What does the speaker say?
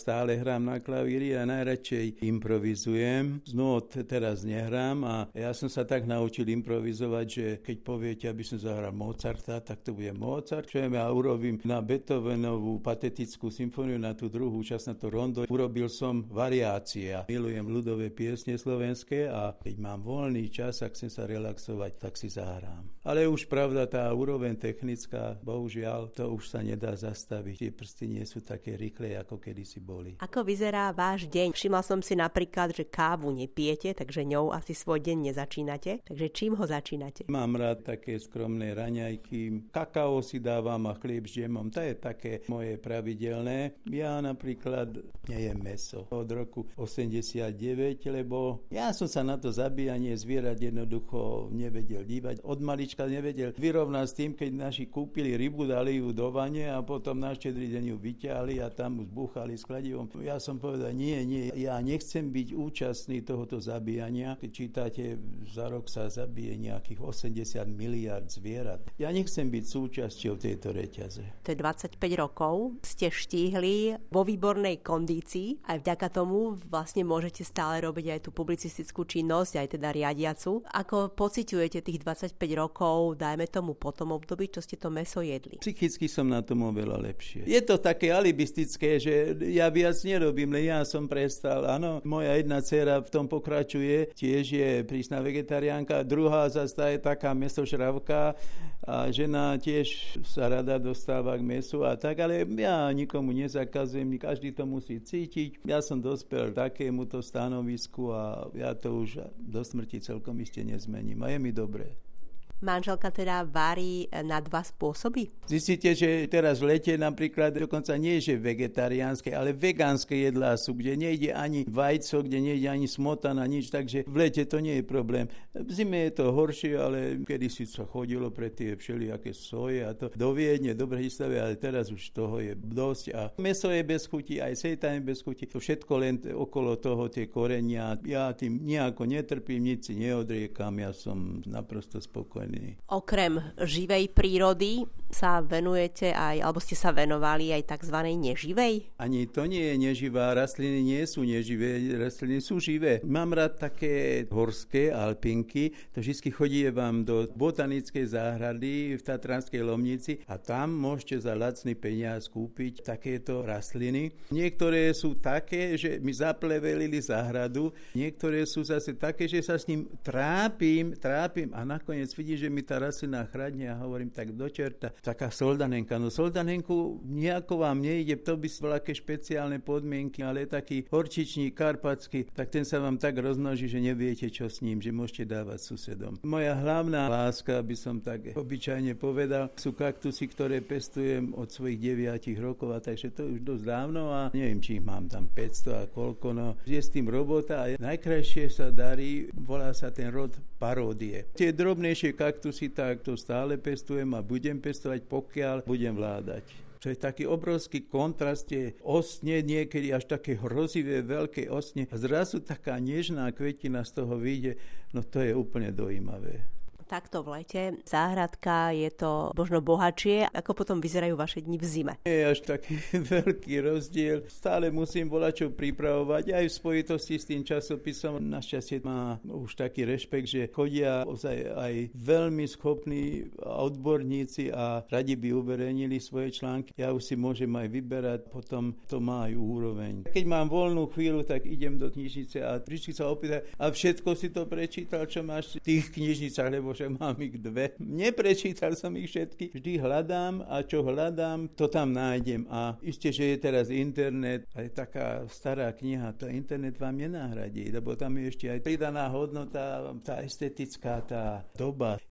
stále hrám na klavíri a najradšej improvizujem. Znôt teraz nehrám a ja som sa tak naučil improvizovať, že keď poviete, aby som zahral Mozarta, tak to bude Mozart. Čo ja urobím na Beethovenovú patetickú symfóniu, na tú druhú časť, na to rondo. Urobil som variácie. Ja milujem ľudové piesne slovenské a keď mám voľný čas a chcem sa relaxovať, tak si zahrám. Ale už pravda, tá úroveň technická, bohužiaľ, to už sa nedá zastaviť. Tie prsty nie sú také rýchle, ako kedysi boli. Ako vyzerá váš deň? Všimla som si napríklad, že kávu nepijete, takže ňou asi svoj deň nezačínate. Takže čím ho začínate? Mám rád také skromné raňajky. Kakao si dávam a chlieb s džemom. To je také moje pravidelné. Ja napríklad nejem mäso od roku 89, lebo ja som sa na to zabíjanie zvierat jednoducho nevedel dívať. Od malička nevedel vyrovnať s tým, keď naši kúpili rybu, dali ju do vane a potom na štedrý deň ju vyťahli a tam ju zbúchali s kladivom. Ja som povedal, nie, ja nechcem byť účastný tohoto zabíjania. Keď čítate, za rok sa zabije nejakých 80 miliard zvierat. Ja nechcem byť súčasťou tejto reťaze. To je 25 rokov. Ste štíhli vo výbornej kondícii. Aj vďaka tomu vlastne môžete stále robiť aj tú publicistickú činnosť, aj teda riadiacu. Ako pociťujete tých 25 rokov, dajme tomu po tom období, čo ste to mäso jedli? Psychicky som na tom oveľa lepšie. Je to také alibistické, že ja viac nerobím, len ja som prestal. Áno, moja jedna dcéra v tom pokračuje, tiež je prísna vegetariánka, druhá zase je taká mäsožravka a žena tiež sa rada dostáva k mäsu a tak, ale ja nikomu nezakazujem, každý to musí cítiť. Ja som dospel takémuto stanovisku a ja to už do smrti celkom iste nezmením a je mi dobre. Manželka teda varí na dva spôsoby? Zistíte, že teraz v lete napríklad dokonca nie je vegetariánske, ale vegánske jedlá sú, kde nejde ani vajco, kde nejde ani smotana, nič, takže v lete to nie je problém. V zime je to horšie, ale kedysi sa chodilo pre tie všelijaké soje a to do Viedne, dobre stave, ale teraz už toho je dosť a mäso je bez chuti, aj sejtan je bez chuti. To všetko len okolo toho tie korenia. Ja tým nejako netrpím, nič si neodriekam, ja som naprosto spokojný. Okrem živej prírody sa venujete aj, alebo ste sa venovali aj tzv. Neživej? Ani to nie je neživá, rastliny nie sú neživé, rastliny sú živé. Mám rád také horské alpinky, to vždy chodím do botanickej záhrady v Tatranskej Lomnici a tam môžete za lacný peniaz kúpiť takéto rastliny. Niektoré sú také, že mi zaplevelili záhradu, niektoré sú zase také, že sa s ním trápim a nakoniec vidíš, že mi tá rastlina chradne a hovorím, tak do čerta. Taká soldanenka. No soldanenku nejako vám nejde, to by sú aké špeciálne podmienky, ale taký horčičník karpatský, tak ten sa vám tak rozmnoží, že neviete, čo s ním, že môžete dávať susedom. Moja hlavná láska, by som tak obyčajne povedal, sú kaktusy, ktoré pestujem od svojich 9 rokov, a takže to už dosť dávno a neviem, či ich mám tam 500 a koľko, no je s tým robota a najkrajšie sa darí, volá sa ten rod paródie. Tie drobnejšie kaktusy, tak to stále pestujem a budem pestovať, pokiaľ budem vládať. To je taký obrovský kontrast, tie osne, niekedy až také hrozivé, veľké osne. A zrazu taká nežná kvetina z toho vyjde, no to je úplne dojímavé. Takto v lete, záhradka, je to možno bohatšie. Ako potom vyzerajú vaše dni v zime? Nie je až taký veľký rozdiel. Stále musím volačo pripravovať aj v spojitosti s tým časopisom. Našťastie má už taký rešpekt, že chodia aj veľmi schopní odborníci a radi by uverejnili svoje články. Ja už si môžem aj vyberať, potom to má aj úroveň. Keď mám voľnú chvíľu, tak idem do knižnice a vždy sa opýtam, a všetko si to prečítal, čo máš v tých knižnicách, lebo že mám ich 2. Neprečítal som ich všetky. Vždy hľadám a čo hľadám, to tam nájdem. A isté, že je teraz internet, aj taká stará kniha, to internet vám nenahradí, lebo tam je ešte aj pridaná hodnota, tá estetická, tá doba.